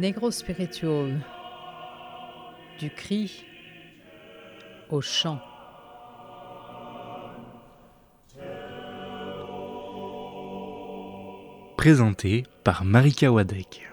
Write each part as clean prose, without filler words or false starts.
Negro Spiritual, du cri au chant. Présenté par Marika Wadek.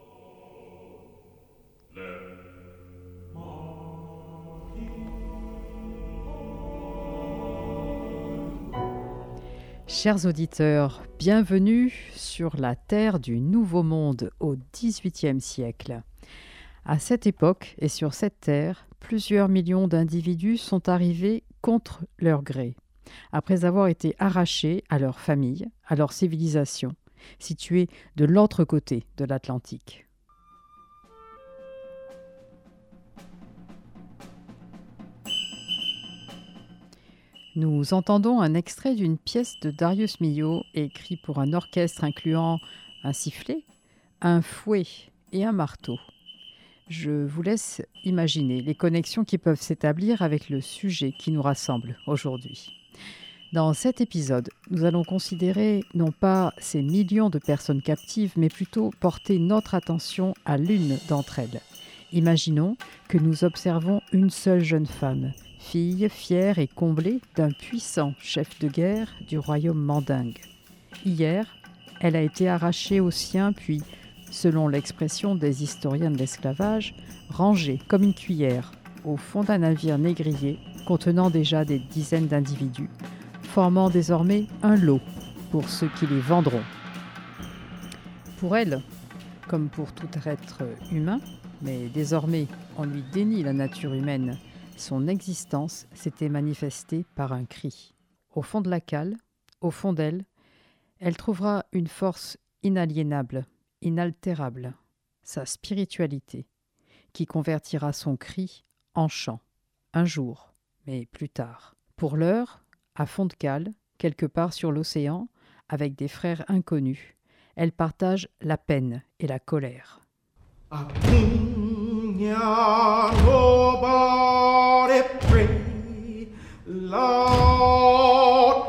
Chers auditeurs, bienvenue sur la terre du Nouveau Monde au XVIIIe siècle. À cette époque et sur cette terre, plusieurs millions d'individus sont arrivés contre leur gré, après avoir été arrachés à leur famille, à leur civilisation, située de l'autre côté de l'Atlantique. Nous entendons un extrait d'une pièce de Darius Milhaud, écrit pour un orchestre incluant un sifflet, un fouet et un marteau. Je vous laisse imaginer les connexions qui peuvent s'établir avec le sujet qui nous rassemble aujourd'hui. Dans cet épisode, nous allons considérer non pas ces millions de personnes captives, mais plutôt porter notre attention à l'une d'entre elles. Imaginons que nous observons une seule jeune femme, fille fière et comblée d'un puissant chef de guerre du royaume mandingue. Hier, elle a été arrachée aux siens, puis, selon l'expression des historiens de l'esclavage, rangée comme une cuillère au fond d'un navire négrier contenant déjà des dizaines d'individus, formant désormais un lot pour ceux qui les vendront. Pour elle, comme pour tout être humain, mais désormais on lui dénie la nature humaine, son existence s'était manifestée par un cri. Au fond de la cale, au fond d'elle, elle trouvera une force inaliénable, inaltérable, sa spiritualité, qui convertira son cri en chant, un jour, mais plus tard. Pour l'heure, à fond de cale, quelque part sur l'océan, avec des frères inconnus, elle partage la peine et la colère. Nobody pray, Lord,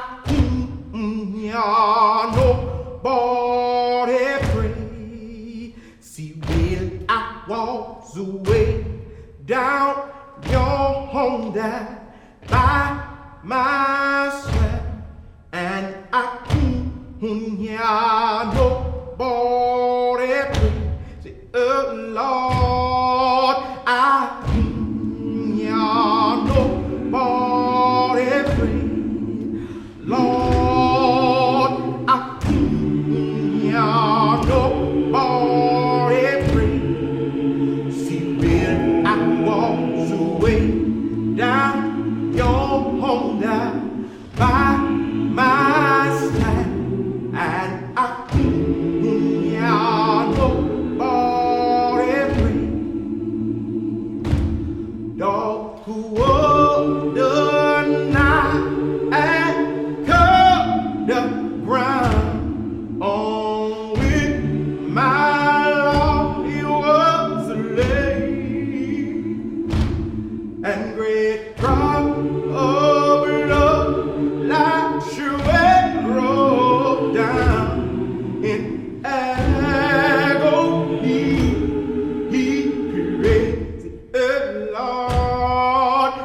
nobody pray. See, when I walks away down your home down by myself, and I nobody pray. Say, oh Lord, nobody pray. Lord, nobody pray. See, when I walks away down your home down by my side, and I nobody pray. Dog who would not and cut the ground on with my Lord, he was a slave, and great drop of blood like sweat rolled down in agony. He praised the Lord.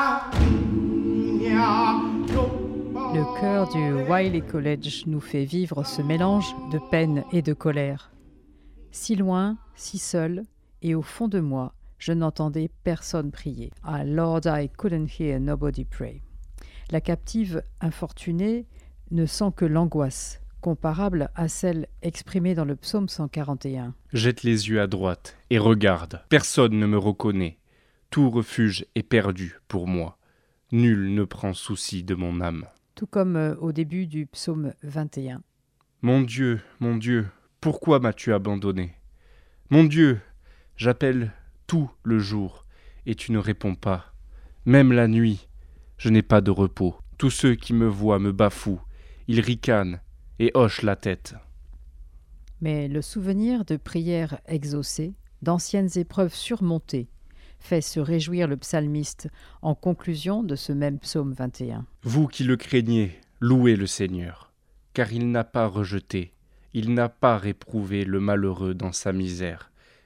Le chœur du Wiley College nous fait vivre ce mélange de peine et de colère. Si loin, si seul, et au fond de moi, je n'entendais personne prier. Ah, Lord, I couldn't hear nobody pray. La captive infortunée ne sent que l'angoisse, comparable à celle exprimée dans le psaume 141. Jette les yeux à droite et regarde. Personne ne me reconnaît. Tout refuge est perdu pour moi. Nul ne prend souci de mon âme. Tout comme au début du psaume 21. Mon Dieu, pourquoi m'as-tu abandonné ? Mon Dieu, j'appelle tout le jour et tu ne réponds pas. Même la nuit, je n'ai pas de repos. Tous ceux qui me voient me bafouent. Ils ricanent et hochent la tête. Mais le souvenir de prières exaucées, d'anciennes épreuves surmontées, fait se réjouir le psalmiste en conclusion de ce même psaume 21. Vous qui le craignez, louez le Seigneur, car il n'a pas rejeté, il n'a pas réprouvé le malheureux dans sa misère.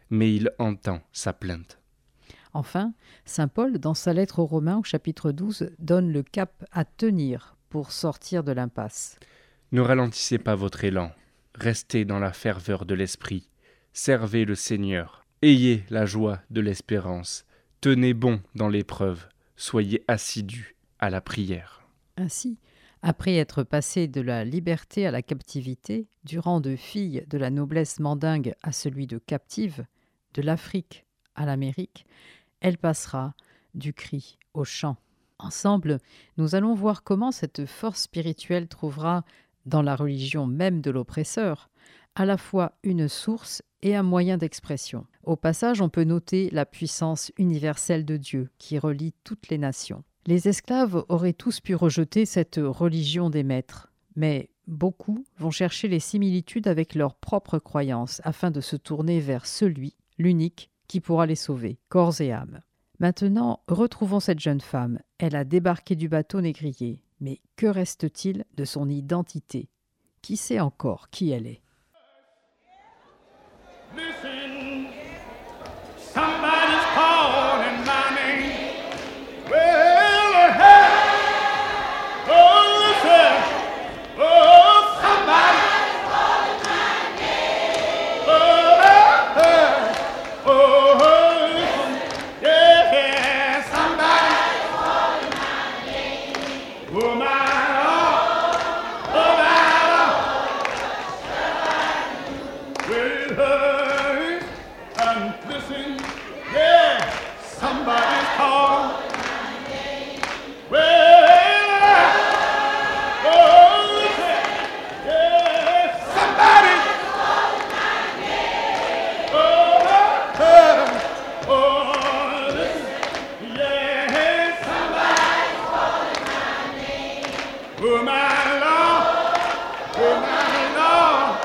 mais il entend sa plainte. Enfin, saint Paul, dans sa lettre aux Romains au chapitre 12, donne le cap à tenir pour sortir de l'impasse. Ne ralentissez pas votre élan, restez dans la ferveur de l'esprit, servez le Seigneur, ayez la joie de l'espérance, tenez bon dans l'épreuve, soyez assidus à la prière. Ainsi, après être passée de la liberté à la captivité, du rang de fille de la noblesse mandingue à celui de captive, de l'Afrique à l'Amérique, elle passera du cri au chant. Ensemble, nous allons voir comment cette force spirituelle trouvera, dans la religion même de l'oppresseur, à la fois une source et un moyen d'expression. Au passage, on peut noter la puissance universelle de Dieu qui relie toutes les nations. Les esclaves auraient tous pu rejeter cette religion des maîtres, mais beaucoup vont chercher les similitudes avec leurs propres croyances afin de se tourner vers celui, l'unique, qui pourra les sauver, corps et âme. Maintenant, retrouvons cette jeune femme. Elle a débarqué du bateau négrier. Mais que reste-t-il de son identité? Qui sait encore qui elle est? Listen, somebody's calling my name. Well, hey, oh, listen, oh, somebody's calling my name. Oh, hey, oh, listen, yeah, somebody's calling my name. Oh, my Lord, oh, my Lord. Well, and listen, yeah, somebody's calling my name. Well, oh, listen, yeah, somebody's calling my name. Oh, listen, yeah, somebody's calling my name. Oh, my Lord, oh, my Lord.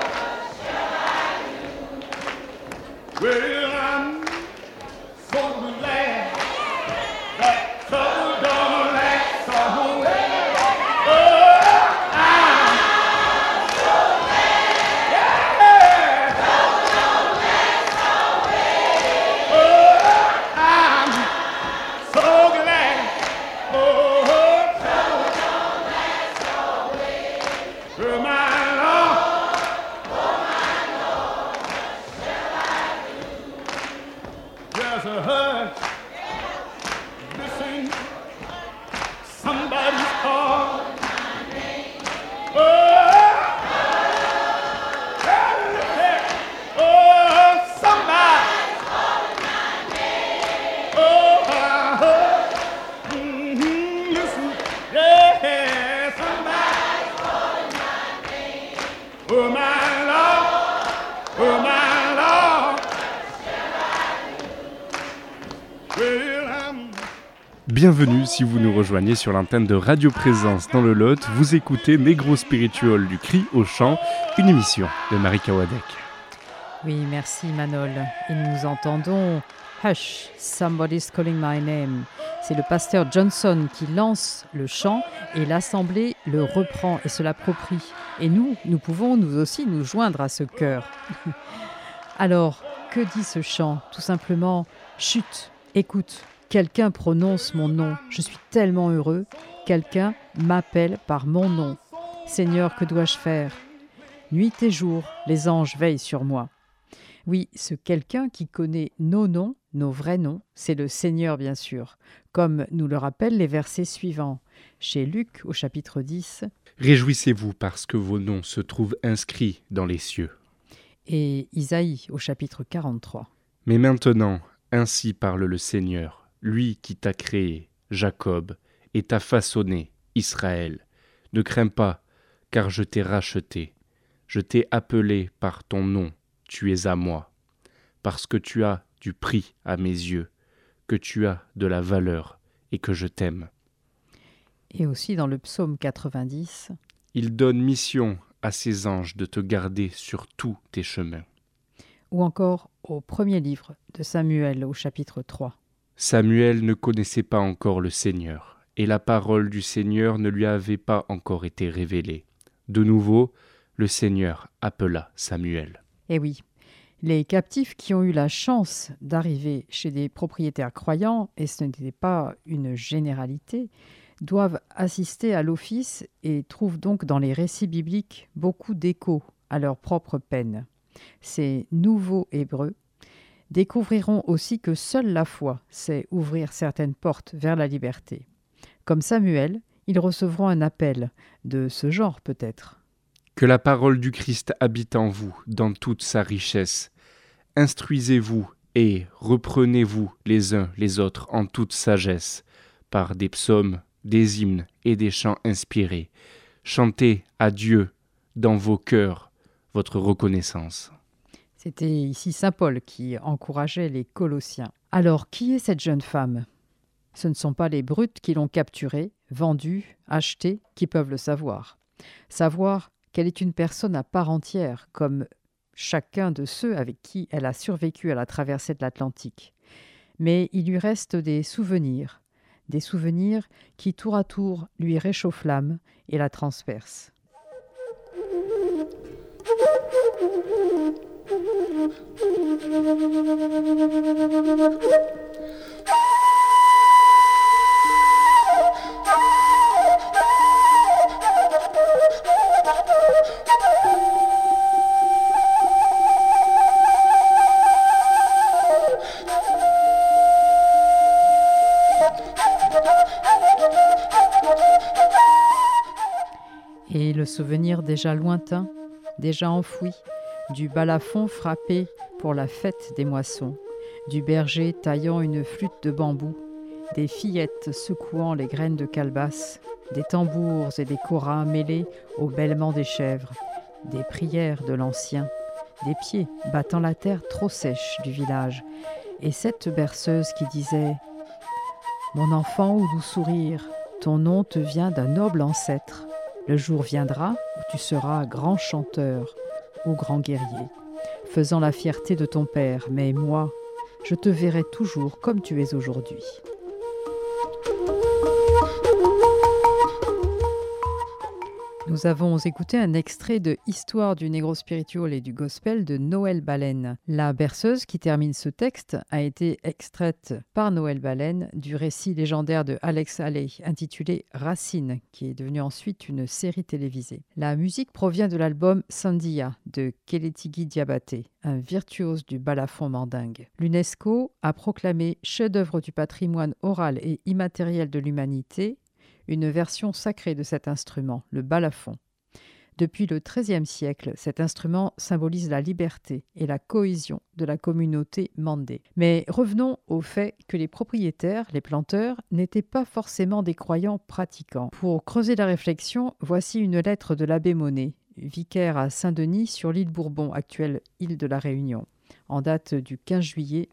Well, I'm so glad that trouble don't last always. Oh, I'm so glad, yeah, trouble don't last always. Oh, I'm so glad, oh, trouble don't last always. Oh, my Lord. There's a hurt. Listen, somebody's calling my name. Oh, oh, somebody's calling my name. Oh, listen, yeah, somebody's calling my name. Oh, my Lord, oh, my Lord. Bienvenue si vous nous rejoignez sur l'antenne de Radio Présence dans le Lot. Vous écoutez Negro Spiritual du Cri au Chant, une émission de Marie Kawadek. Oui, merci Manol. Et nous entendons Hush, Somebody's Calling My Name. C'est le pasteur Johnson qui lance le chant et l'assemblée le reprend et se l'approprie. Et nous pouvons nous aussi nous joindre à ce chœur. Alors, que dit ce chant? Tout simplement, chut, écoute, quelqu'un prononce mon nom. Je suis tellement heureux. Quelqu'un m'appelle par mon nom. Seigneur, que dois-je faire? Nuit et jour, les anges veillent sur moi. Oui, ce quelqu'un qui connaît nos noms, nos vrais noms, c'est le Seigneur bien sûr, comme nous le rappellent les versets suivants. Chez Luc au chapitre 10. Réjouissez-vous parce que vos noms se trouvent inscrits dans les cieux. Et Isaïe au chapitre 43. Mais maintenant, ainsi parle le Seigneur, lui qui t'a créé, Jacob, et t'a façonné, Israël. Ne crains pas, car je t'ai racheté. Je t'ai appelé par ton nom, tu es à moi. Parce que tu as du prix à mes yeux, que tu as de la valeur et que je t'aime. Et aussi dans le psaume 90. Il donne mission à ses anges de te garder sur tous tes chemins. Ou encore au premier livre de Samuel au chapitre 3. Samuel ne connaissait pas encore le Seigneur, et la parole du Seigneur ne lui avait pas encore été révélée. De nouveau, le Seigneur appela Samuel. Eh oui, Les captifs qui ont eu la chance d'arriver chez des propriétaires croyants, et ce n'était pas une généralité, doivent assister à l'office et trouvent donc dans les récits bibliques beaucoup d'échos à leur propre peine. Ces nouveaux Hébreux découvriront aussi que seule la foi sait ouvrir certaines portes vers la liberté. Comme Samuel, ils recevront un appel, de ce genre peut-être. Que la parole du Christ habite en vous, dans toute sa richesse. Instruisez-vous et reprenez-vous les uns les autres en toute sagesse, par des psaumes, des hymnes et des chants inspirés. Chantez à Dieu dans vos cœurs votre reconnaissance. C'était ici saint Paul qui encourageait les Colossiens. Alors, qui est cette jeune femme ? Ce ne sont pas les brutes qui l'ont capturée, vendue, achetée, qui peuvent le savoir. Savoir qu'elle est une personne à part entière, comme chacun de ceux avec qui elle a survécu à la traversée de l'Atlantique. Mais il lui reste des souvenirs qui tour à tour lui réchauffent l'âme et la transpercent. Et le souvenir déjà lointain, déjà enfoui, du balafon frappé pour la fête des moissons, du berger taillant une flûte de bambou, des fillettes secouant les graines de calebasse, des tambours et des koras mêlés au bêlement des chèvres, des prières de l'ancien, des pieds battant la terre trop sèche du village, et cette berceuse qui disait « Mon enfant au doux sourire, ton nom te vient d'un noble ancêtre. Le jour viendra où tu seras grand chanteur ou grand guerrier, faisant la fierté de ton père, mais moi, je te verrai toujours comme tu es aujourd'hui. » Nous avons écouté un extrait de Histoire du Negro Spiritual et du Gospel de Noël Baleine. La berceuse qui termine ce texte a été extraite par Noël Baleine du récit légendaire de Alex Haley intitulé Racine, qui est devenu ensuite une série télévisée. La musique provient de l'album Sandia de Keletigui Diabaté, un virtuose du balafon mandingue. L'UNESCO a proclamé chef-d'œuvre du patrimoine oral et immatériel de l'humanité une version sacrée de cet instrument, le balafon. Depuis le XIIIe siècle, cet instrument symbolise la liberté et la cohésion de la communauté mandée. Mais revenons au fait que les propriétaires, les planteurs, n'étaient pas forcément des croyants pratiquants. Pour creuser la réflexion, voici une lettre de l'abbé Monet, vicaire à Saint-Denis sur l'île Bourbon, actuelle île de la Réunion, en date du 15 juillet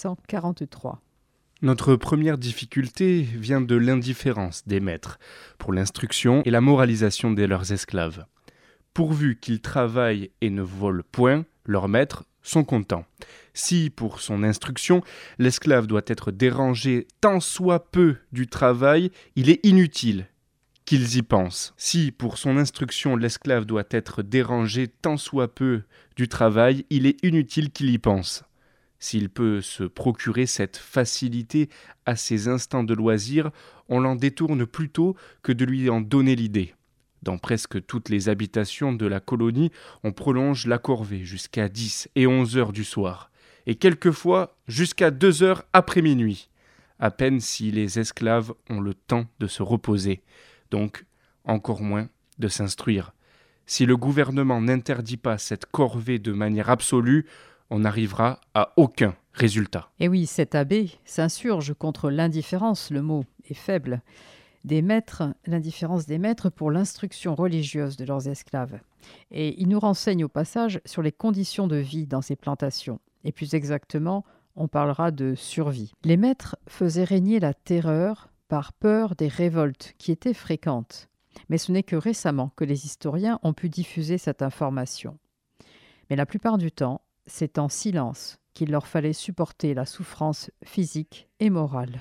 1843. Notre première difficulté vient de l'indifférence des maîtres pour l'instruction et la moralisation de leurs esclaves. Pourvu qu'ils travaillent et ne volent point, leurs maîtres sont contents. Si, pour son instruction, l'esclave doit être dérangé tant soit peu du travail, il est inutile qu'ils y pensent. Si, pour son instruction, l'esclave doit être dérangé tant soit peu du travail, il est inutile qu'il y pense. S'il peut se procurer cette facilité à ses instants de loisir, on l'en détourne plutôt que de lui en donner l'idée. Dans presque toutes les habitations de la colonie, on prolonge la corvée jusqu'à 10 et 11 heures du soir, et quelquefois jusqu'à 2 heures après minuit, à peine si les esclaves ont le temps de se reposer, donc encore moins de s'instruire. Si le gouvernement n'interdit pas cette corvée de manière absolue, on n'arrivera à aucun résultat. Et oui, cet abbé s'insurge contre l'indifférence, le mot est faible, des maîtres, l'indifférence des maîtres pour l'instruction religieuse de leurs esclaves. Et il nous renseigne au passage sur les conditions de vie dans ces plantations. Et plus exactement, on parlera de survie. Les maîtres faisaient régner la terreur par peur des révoltes qui étaient fréquentes. Mais ce n'est que récemment que les historiens ont pu diffuser cette information. Mais la plupart du temps, c'est en silence qu'il leur fallait supporter la souffrance physique et morale.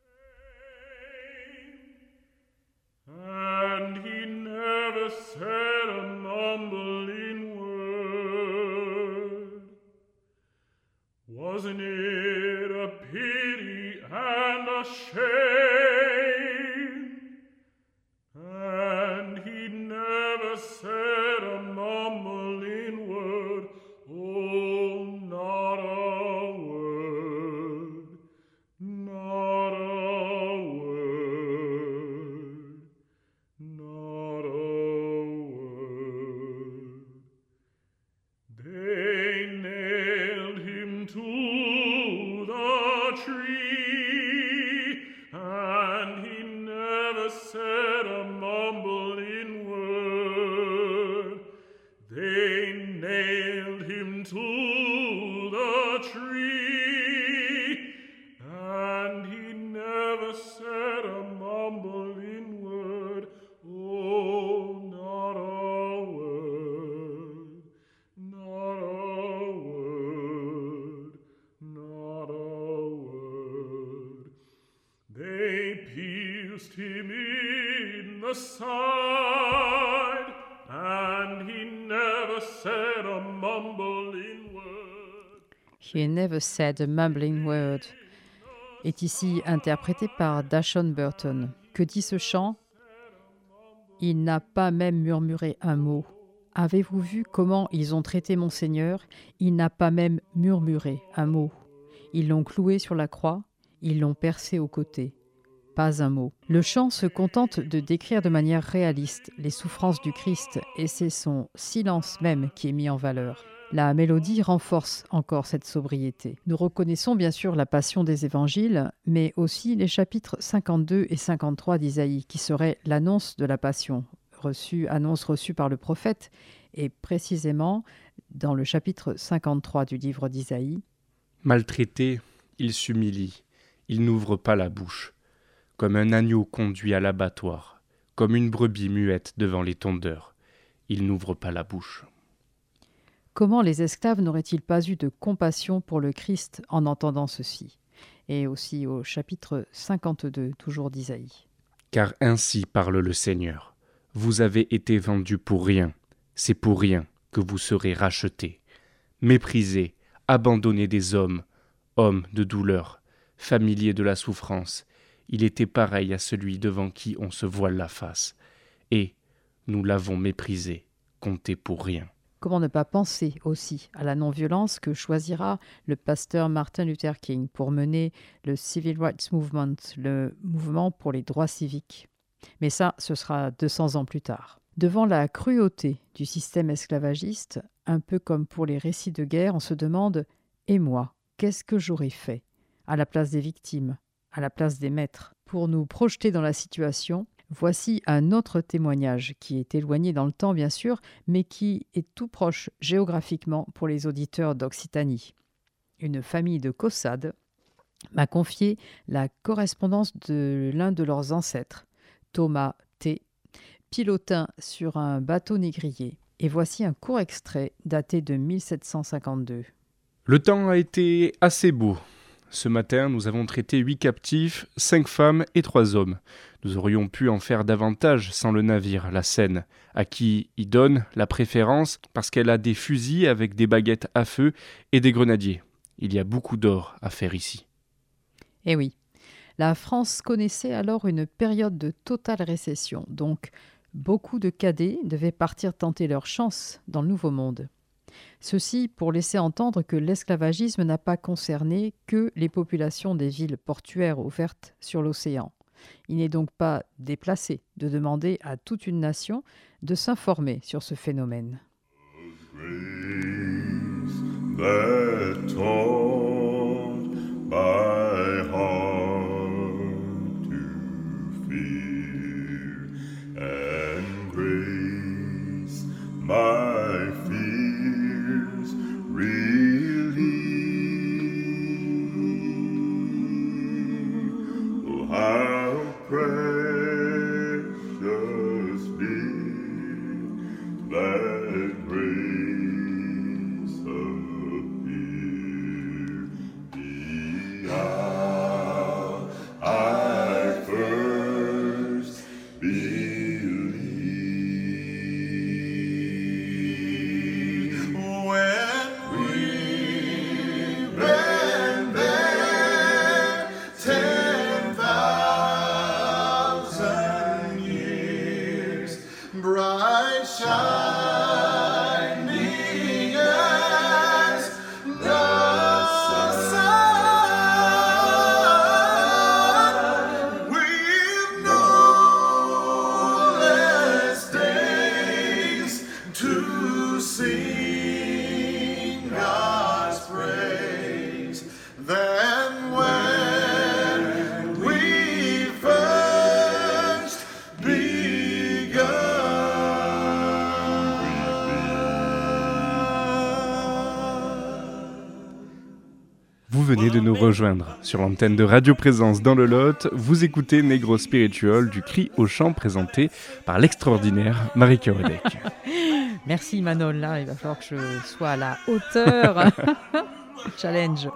And he never said a mumbling word. Wasn't it a pity and a shame? And he never said a mumbling word, oh, not a word, not a word, not a word. They nailed him to the tree, and he never said a mumbling word. They nailed him to the tree, and he never said a mumbling word. Oh, not a word, not a word, not a word. They pierced him in the side, and he never said a mumbling word. He never said a mumbling word est ici interprété par Dashon Burton. Que dit ce chant? Il n'a pas même murmuré un mot. Avez-vous vu comment ils ont traité mon Seigneur? Il n'a pas même murmuré un mot. Ils l'ont cloué sur la croix, ils l'ont percé au côté. Pas un mot. Le chant se contente de décrire de manière réaliste les souffrances du Christ, et c'est son silence même qui est mis en valeur. La mélodie renforce encore cette sobriété. Nous reconnaissons bien sûr la passion des évangiles, mais aussi les chapitres 52 et 53 d'Isaïe, qui seraient l'annonce de la passion, annonce reçue par le prophète, et précisément dans le chapitre 53 du livre d'Isaïe. Maltraité, il s'humilie, il n'ouvre pas la bouche, comme un agneau conduit à l'abattoir, comme une brebis muette devant les tondeurs, il n'ouvre pas la bouche. Comment les esclaves n'auraient-ils pas eu de compassion pour le Christ en entendant ceci? Et aussi au chapitre 52, toujours d'Isaïe. Car ainsi parle le Seigneur. Vous avez été vendus pour rien, c'est pour rien que vous serez rachetés. Méprisés, abandonnés des hommes, hommes de douleur, familiers de la souffrance, il était pareil à celui devant qui on se voile la face. Et nous l'avons méprisé, compté pour rien. Comment ne pas penser aussi à la non-violence que choisira le pasteur Martin Luther King pour mener le Civil Rights Movement, le mouvement pour les droits civiques. Mais ça, ce sera 200 ans plus tard. Devant la cruauté du système esclavagiste, un peu comme pour les récits de guerre, on se demande « Et moi, qu'est-ce que j'aurais fait ?» à la place des victimes, à la place des maîtres. Pour nous projeter dans la situation, voici un autre témoignage qui est éloigné dans le temps bien sûr, mais qui est tout proche géographiquement pour les auditeurs d'Occitanie. Une famille de Caussade m'a confié la correspondance de l'un de leurs ancêtres, Thomas T., pilotin sur un bateau négrier. Et voici un court extrait daté de 1752. Le temps a été assez beau. Ce matin, nous avons traité 8 captifs, 5 femmes et 3 hommes. Nous aurions pu en faire davantage sans le navire, la Seine, à qui y donne la préférence parce qu'elle a des fusils avec des baguettes à feu et des grenadiers. Il y a beaucoup d'or à faire ici. Eh oui, la France connaissait alors une période de totale récession, donc beaucoup de cadets devaient partir tenter leur chance dans le Nouveau Monde. Ceci pour laisser entendre que l'esclavagisme n'a pas concerné que les populations des villes portuaires ouvertes sur l'océan. Il n'est donc pas déplacé de demander à toute une nation de s'informer sur ce phénomène. bright shining as the sun, with no less days to sing God's praise than when we first Vous venez de nous rejoindre sur l'antenne de Radio Présence dans le Lot. Vous écoutez Negro Spiritual du Cri au Chant présenté par l'extraordinaire Marika Odek. Merci Manon, là il va falloir que je sois à la hauteur. Challenge.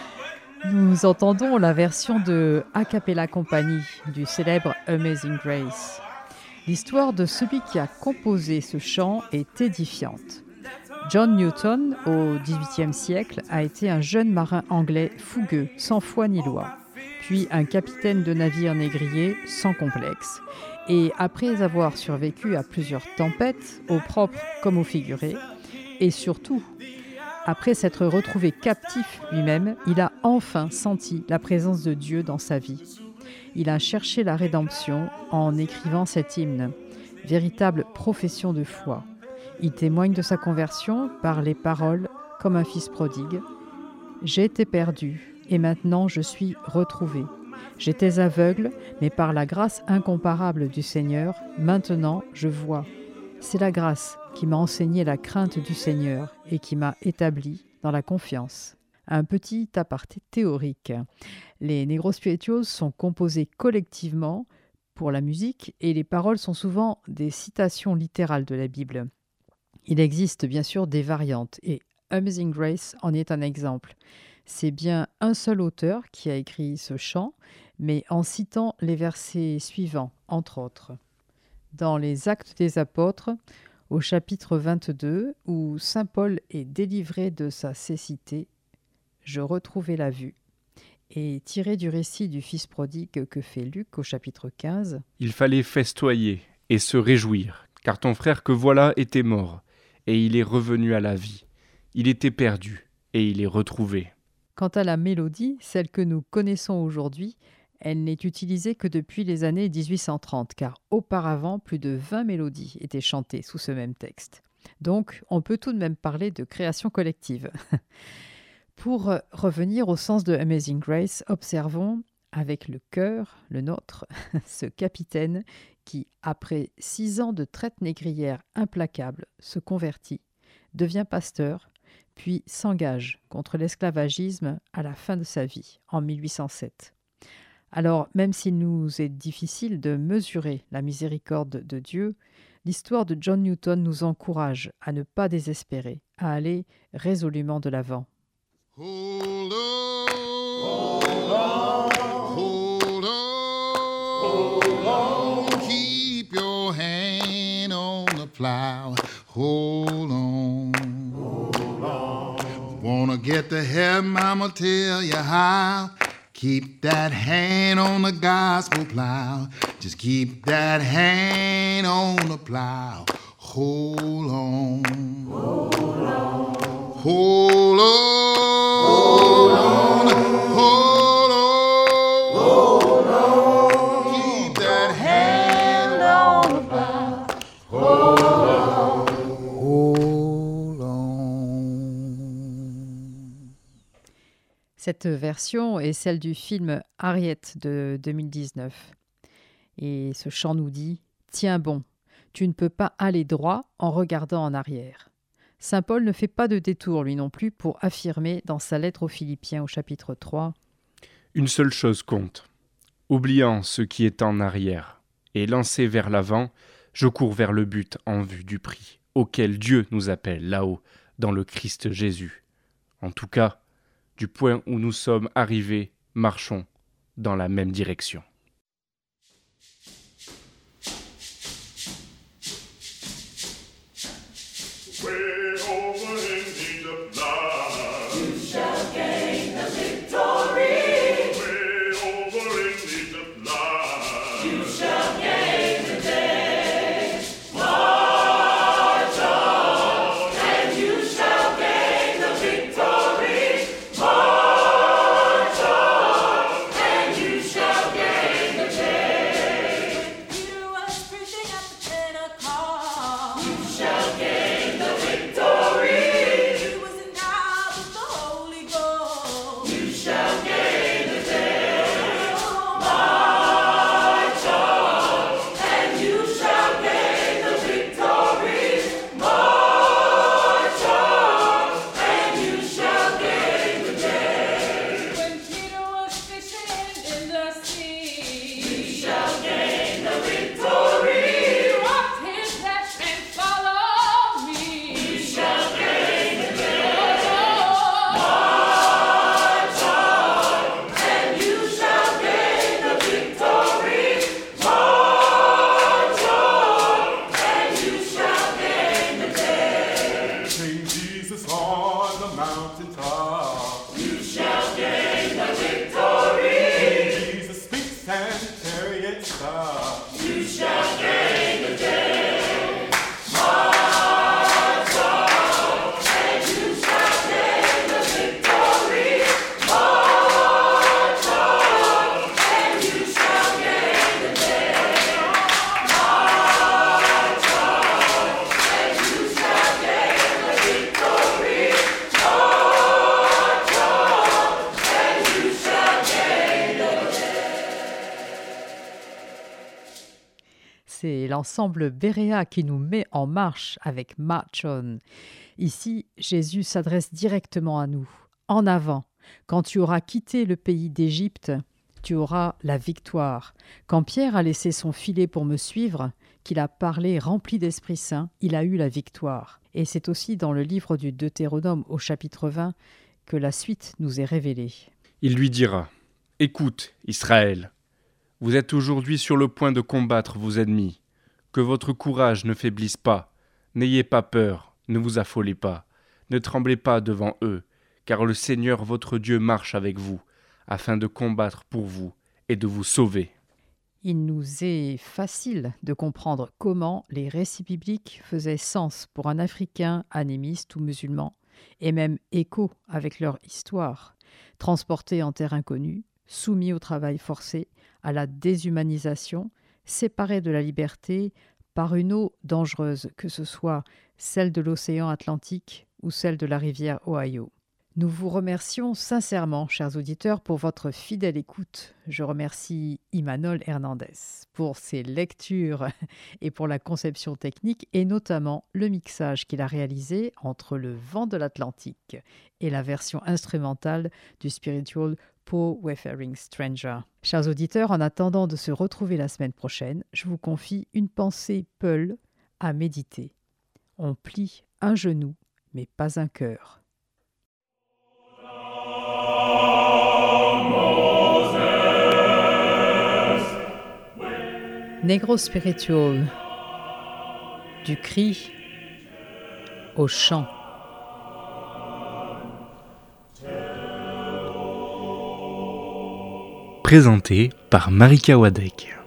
Nous entendons la version de A Cappella Company du célèbre Amazing Grace. L'histoire de celui qui a composé ce chant est édifiante. John Newton, au XVIIIe siècle, a été un jeune marin anglais fougueux, sans foi ni loi, puis un capitaine de navire négrier sans complexe. Et après avoir survécu à plusieurs tempêtes, au propre comme au figuré, et surtout, après s'être retrouvé captif lui-même, il a enfin senti la présence de Dieu dans sa vie. Il a cherché la rédemption en écrivant cet hymne, véritable profession de foi. Il témoigne de sa conversion par les paroles comme un fils prodigue. « J'ai été perdu et maintenant je suis retrouvé. J'étais aveugle, mais par la grâce incomparable du Seigneur, maintenant je vois. C'est la grâce qui m'a enseigné la crainte du Seigneur et qui m'a établi dans la confiance. » Un petit aparté théorique. Les Negro Spirituals sont composés collectivement pour la musique et les paroles sont souvent des citations littérales de la Bible. Il existe bien sûr des variantes et Amazing Grace en est un exemple. C'est bien un seul auteur qui a écrit ce chant, mais en citant les versets suivants, entre autres. Dans les Actes des Apôtres, au chapitre 22, où saint Paul est délivré de sa cécité, « Je retrouvai la vue », et tiré du récit du fils prodigue que fait Luc au chapitre 15. « Il fallait festoyer et se réjouir, car ton frère que voilà était mort, et il est revenu à la vie. Il était perdu, et il est retrouvé. » Quant à la mélodie, celle que nous connaissons aujourd'hui, elle n'est utilisée que depuis les années 1830, car auparavant, plus de 20 mélodies étaient chantées sous ce même texte. Donc, on peut tout de même parler de création collective. Pour revenir au sens de Amazing Grace, observons avec le cœur, le nôtre, ce capitaine qui, après 6 ans de traite négrière implacable, se convertit, devient pasteur, puis s'engage contre l'esclavagisme à la fin de sa vie, en 1807. Alors, même s'il nous est difficile de mesurer la miséricorde de Dieu, l'histoire de John Newton nous encourage à ne pas désespérer, à aller résolument de l'avant. Hold on, hold on, hold on, hold on. Keep your hand on the plow. Hold on, hold on. Wanna get to heaven, I'ma tell you how. Keep that hand on the gospel plow. Just keep that hand on the plow. Hold on, hold on, hold on. Hold on, hold on, hold on. Keep that hand on the plow. Hold on, hold on. Cette version est celle du film Harriet de 2019. Et ce chant nous dit « Tiens bon, tu ne peux pas aller droit en regardant en arrière ». Saint Paul ne fait pas de détour, lui non plus, pour affirmer dans sa lettre aux Philippiens au chapitre 3 « Une seule chose compte. Oubliant ce qui est en arrière et lancé vers l'avant, je cours vers le but en vue du prix, auquel Dieu nous appelle là-haut, dans le Christ Jésus. En tout cas, du point où nous sommes arrivés, marchons dans la même direction. » Way l'ensemble Berea qui nous met en marche avec March On. Ici, Jésus s'adresse directement à nous. En avant, quand tu auras quitté le pays d'Égypte, tu auras la victoire. Quand Pierre a laissé son filet pour me suivre, qu'il a parlé rempli d'Esprit Saint, il a eu la victoire. Et c'est aussi dans le livre du Deutéronome au chapitre 20 que la suite nous est révélée. Il lui dira : « Écoute, Israël, vous êtes aujourd'hui sur le point de combattre vos ennemis. Que votre courage ne faiblisse pas. N'ayez pas peur, ne vous affolez pas. Ne tremblez pas devant eux, car le Seigneur votre Dieu marche avec vous, afin de combattre pour vous et de vous sauver. » Il nous est facile de comprendre comment les récits bibliques faisaient sens pour un Africain animiste ou musulman, et même écho avec leur histoire. Transportés en terre inconnue, soumis au travail forcé, à la déshumanisation, séparés de la liberté par une eau dangereuse, que ce soit celle de l'océan Atlantique ou celle de la rivière Ohio. Nous vous remercions sincèrement, chers auditeurs, pour votre fidèle écoute. Je remercie Imanol Hernandez pour ses lectures et pour la conception technique et notamment le mixage qu'il a réalisé entre le vent de l'Atlantique et la version instrumentale du spiritual Poor Wayfaring Stranger. Chers auditeurs, en attendant de se retrouver la semaine prochaine, je vous confie une pensée Peul à méditer. On plie un genou, mais pas un cœur. Negro Spiritual, du cri au chant. Présenté par Marika Wadek.